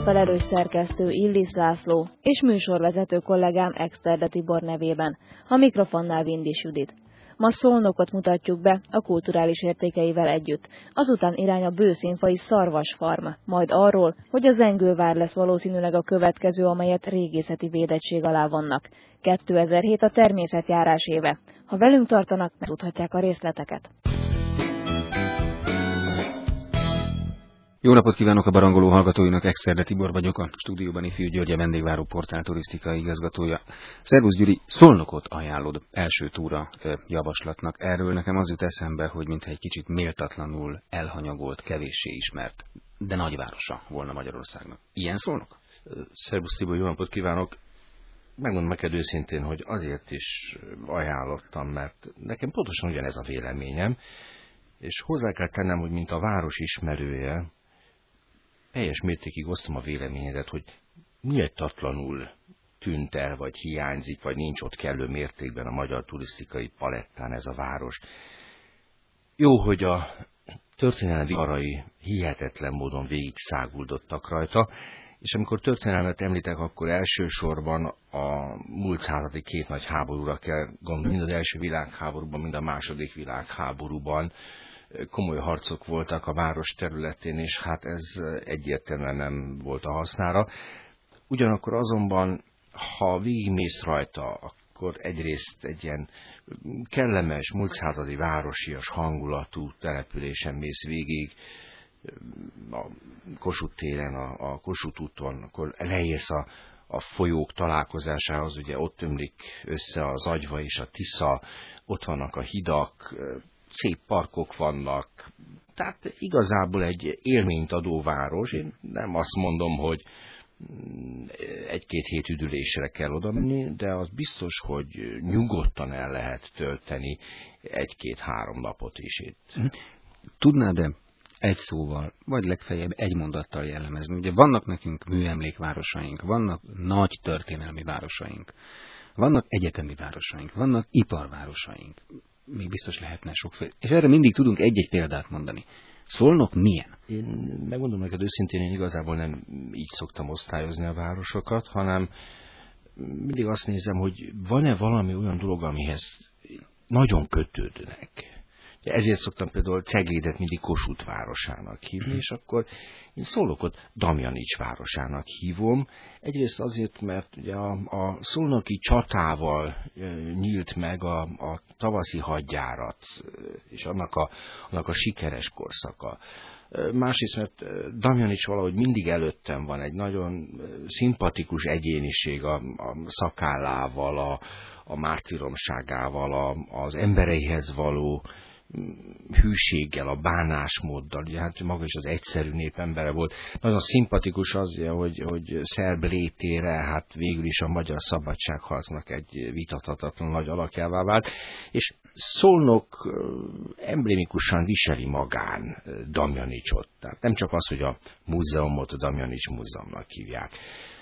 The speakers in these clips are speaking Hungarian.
felelős szerkesztő Illis László és műsorvezető kollégám Exterde Tibor nevében, a mikrofonnál Vindis Judit. Ma Szolnokot mutatjuk be a kulturális értékeivel együtt, azután irány a bőszínfai szarvasfarm, majd arról, hogy a Zengővár lesz valószínűleg a következő, amelyet régészeti védettség alá vannak. 2007 a természetjárás éve. Ha velünk tartanak, megtudhatják a részleteket. Jó napot kívánok a barangoló hallgatóinak, Exterde Tibor vagyok, a stúdióban Ifjú György, a vendégváró portál turisztikai igazgatója. Szervusz Gyuri, Szolnokot ajánlod első túra javaslatnak. Erről nekem az jut eszembe, hogy mintha egy kicsit méltatlanul elhanyagolt, kevéssé ismert, de nagyvárosa volna Magyarországnak. Ilyen Szolnok? Szervusz Tibor, jó napot kívánok! Megmondom neked őszintén, hogy azért is ajánlottam, mert nekem pontosan ugyanez a véleményem, és hozzá kell tennem, hogy mint a város ismerője, teljes mértékig osztom a véleményedet, hogy méltatlanul tűnt el, vagy hiányzik, vagy nincs ott kellő mértékben a magyar turisztikai palettán ez a város. Jó, hogy a történelmi arai hihetetlen módon végigszáguldottak rajta, és amikor történelmet említek, akkor elsősorban a múlt századi két nagy háborúra kell gondolni, mind az első világháborúban, mind a második világháborúban komoly harcok voltak a város területén, és hát ez egyértelműen nem volt a hasznára. Ugyanakkor azonban, ha végigmész rajta, akkor egyrészt egy ilyen kellemes, múltszázadi városias hangulatú településen mész végig, a Kossuth téren, a Kossuth úton, akkor leérsz a folyók találkozásához, ugye ott ömlik össze az Agyva és a Tisza, ott vannak a hidak, szép parkok vannak, tehát igazából egy élményt adó város. Én nem azt mondom, hogy egy-két hét üdülésre kell oda menni, de az biztos, hogy nyugodtan el lehet tölteni egy-két-három napot is itt. Tudnád-e egy szóval, vagy legfeljebb egy mondattal jellemezni? Ugye vannak nekünk műemlékvárosaink, vannak nagy történelmi városaink, vannak egyetemi városaink, vannak iparvárosaink, még biztos lehetne sokféle. És erre mindig tudunk egy-egy példát mondani. Szolnok milyen? Én megmondom neked őszintén, én igazából nem így szoktam osztályozni a városokat, hanem mindig azt nézem, hogy van-e valami olyan dolog, amihez nagyon kötődnek. Ezért szoktam például Ceglédet mindig Kossuth városának hívni, és akkor én Szolnokot Damjanics városának hívom. Egyrészt azért, mert ugye a szolnoki csatával nyílt meg a tavaszi hadjárat, és annak a sikeres korszaka. Másrészt, mert Damjanics valahogy mindig előttem van, egy nagyon szimpatikus egyéniség a szakállával, a mártíromságával, az embereihez való hűséggel, a bánásmóddal, ugye hát maga is az egyszerű népembere volt. Nagyon szimpatikus az, hogy szerb létére hát végül is a magyar szabadságharcnak egy vitathatatlan nagy alakjává vált, és Szolnok emblémikusan viseli magán Damjanicsot. Tehát nem csak az, hogy a múzeumot a Damjanics múzeumnak hívják,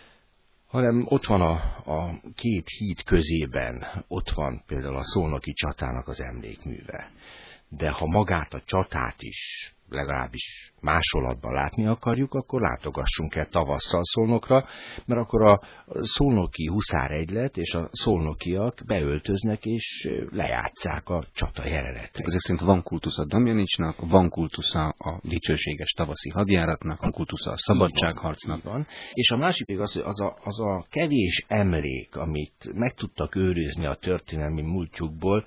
hanem ott van a két híd közében, ott van például a szolnoki csatának az emlékműve. De ha magát a csatát is legalábbis másolatban látni akarjuk, akkor látogassunk el tavasszal Szolnokra, mert akkor a szolnoki huszáregylet és a szolnokiak beöltöznek és lejátsszák a csata jelenetet. Ezek szerint van kultusza Damjanicsnak, van kultusza a dicsőséges tavaszi hadjáratnak, van kultusza a szabadságharcnak. Van. És a másik pedig az, hogy az a kevés emlék, amit meg tudtak őrizni a történelmi múltjukból,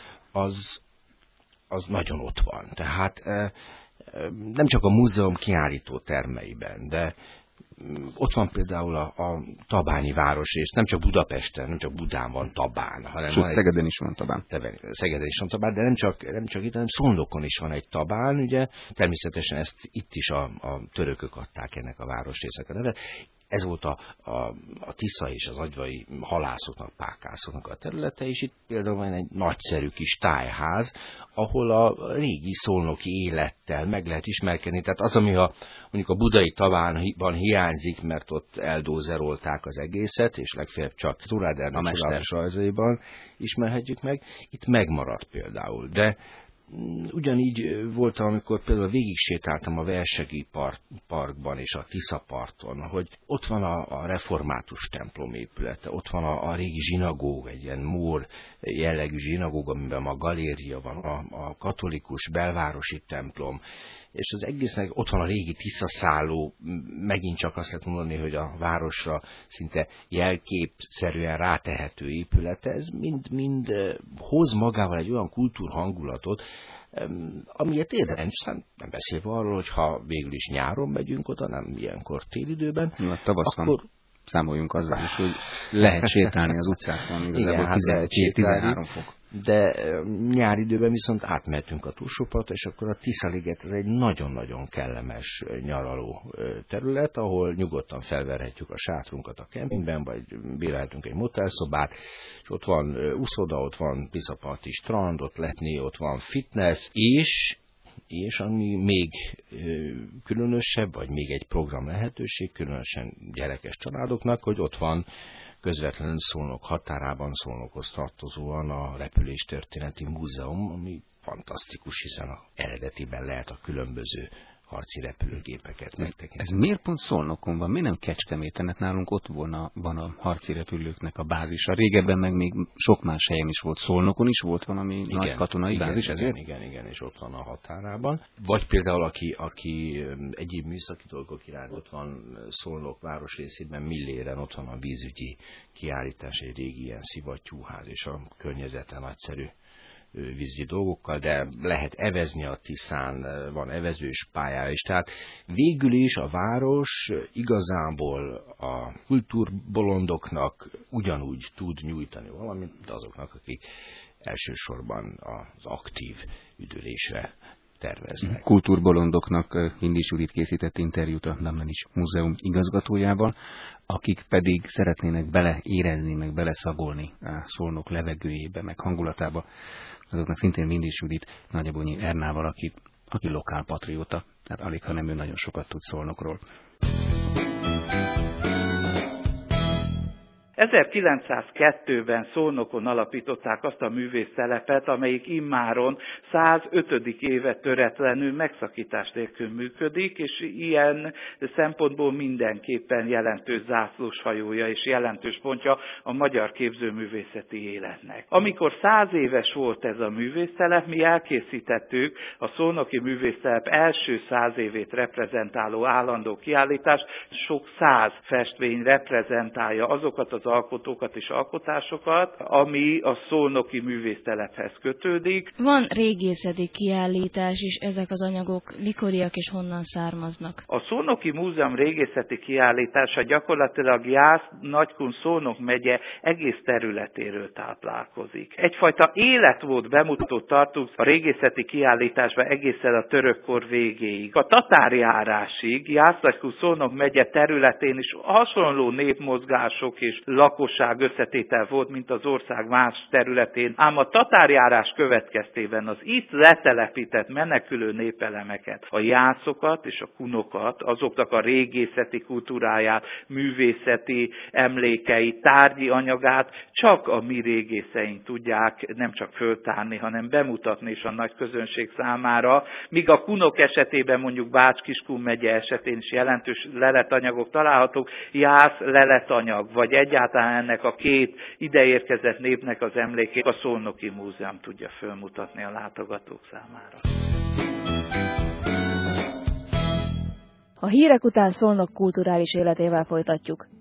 az nagyon ott van. Tehát nem csak a múzeum kiállító termeiben, de ott van például a Tabányi városrész, nem csak Budapesten, nem csak Budán van Tabán, hanem sőt, Szegeden is van Tabán. Szegeden is van Tabán, de nem csak itt, hanem Szolnokon is van egy Tabán, ugye, természetesen ezt itt is a törökök adták ennek a városrésznek a nevet. Ez volt a Tisza és az agyvai halászoknak, pákászoknak a területe, és itt például van egy nagyszerű kis tájház, ahol a régi szolnoki élettel meg lehet ismerkedni. Tehát az, ami mondjuk a budai Tabánban hiányzik, mert ott eldózerolták az egészet, és legfeljebb csak Turáder csodálatos rajzaiban ismerhetjük meg, itt megmaradt például. De Ugyanígy volt, amikor például végig sétáltam a Versegi parkban és a Tiszaparton, hogy ott van a református templom épülete, ott van a régi zsinagóg, egy ilyen mór jellegű zsinagóg, amiben a galéria van, a katolikus belvárosi templom, és az egésznek ott van a régi Tiszaszálló, megint csak azt lehet mondani, hogy a városra szinte jelképszerűen rátehető épülete, ez mind hoz magával egy olyan kultúrhangulatot, amiért érdemes, nem beszélve arról, hogy ha végül is nyáron megyünk oda, nem ilyenkor télidőben, akkor számoljunk azzal is, hogy lehet sétálni az utcákon, igazából 12-13 fok. De nyári időben viszont átmehetünk a túlsópartra, és akkor a Tisza-liget ez egy nagyon-nagyon kellemes nyaraló terület, ahol nyugodtan felverhetjük a sátrunkat a kempingben, vagy bérelhetünk egy motelszobát, és ott van úszoda, ott van Tiszaparti strand, ott letni, ott van fitness, és ami még különösebb, vagy még egy program lehetőség, különösen gyerekes családoknak, hogy ott van közvetlenül Szolnok határában, Szolnokhoz tartozóan a Repüléstörténeti Múzeum, ami fantasztikus, hiszen eredetiben lehet a különböző harci repülőgépeket megtekinteni. Ez miért pont Szolnokon van? Mi nem Kecskeméten? Nálunk ott van a harci repülőknek a bázisa. Régebben meg még sok más helyen is volt. Szolnokon is volt valami nagy katonai bázis ezért? Igen, és ott van a határában. Vagy például, aki egyéb műszaki dolgok iránt, ott van Szolnok városrészében, Milléren, ott van a vízügyi kiállítás, egy régi ilyen szivattyúház, és a környezete nagyszerű vízügyi dolgokkal, de lehet evezni a Tiszán, van evezős pályája is. Tehát végül is a város igazából a kultúrbolondoknak ugyanúgy tud nyújtani valamit, mint azoknak, akik elsősorban az aktív üdülésre terveznek. Kultúrbolondoknak Hindis Judit készített interjút a Damnelis Múzeum igazgatójával, akik pedig szeretnének beleérezni, meg beleszagolni a Szolnok levegőjébe, meg hangulatába, azoknak szintén Hindis Judit Nagyabonyi Ernával, aki lokálpatrióta, tehát alig, ha nem ő nagyon sokat tud Szolnokról. 1902-ben Szolnokon alapították azt a művésztelepet, amelyik immáron 105. éve töretlenül megszakítás nélkül működik, és ilyen szempontból mindenképpen jelentős zászlóshajója és jelentős pontja a magyar képzőművészeti életnek. Amikor 100 éves volt ez a művésztelep, mi elkészítettük a Szolnoki Művésztelep első 100 évét reprezentáló állandó kiállítást, sok 100 festmény reprezentálja azokat az alkotókat és alkotásokat, ami a Szolnoki Művésztelephez kötődik. Van régészeti kiállítás is, ezek az anyagok mikoriak és honnan származnak? A Szolnoki Múzeum régészeti kiállítása gyakorlatilag Jász-Nagykun Szolnok megye egész területéről táplálkozik. Egyfajta életmód bemutatót tartunk a régészeti kiállításban egészen a törökkor végéig. A tatárjárásig Jász-Nagykun Szolnok megye területén is hasonló népmozgások és lakosság összetétel volt, mint az ország más területén, ám a tatárjárás következtében az itt letelepített menekülő népelemeket, a jászokat és a kunokat, azoknak a régészeti kultúráját, művészeti emlékeit, tárgyi anyagát csak a mi régészeink tudják nem csak föltárni, hanem bemutatni is a nagy közönség számára, míg a kunok esetében mondjuk Bács-Kiskun megye esetén is jelentős leletanyagok találhatók, Jász leletanyag, vagy egyáltalán ennek a két ideérkezett népnek az emlékét a Szolnoki Múzeum tudja fölmutatni a látogatók számára. A hírek után Szolnok kulturális életével folytatjuk.